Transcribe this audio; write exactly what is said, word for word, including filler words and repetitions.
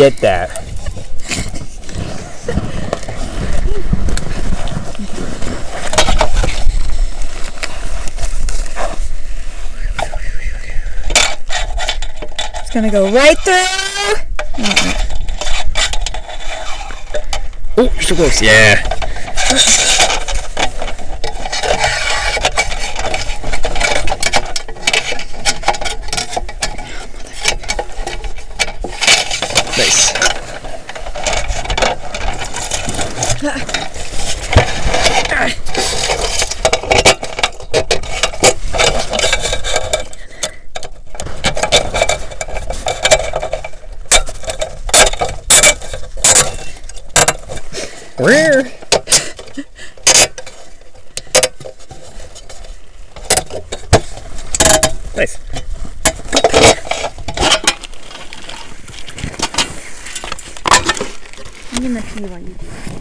get that. It's gonna go right through. Oh, you're so close. Yeah. Nice. Where? Nice. I'm gonna pee while you do that.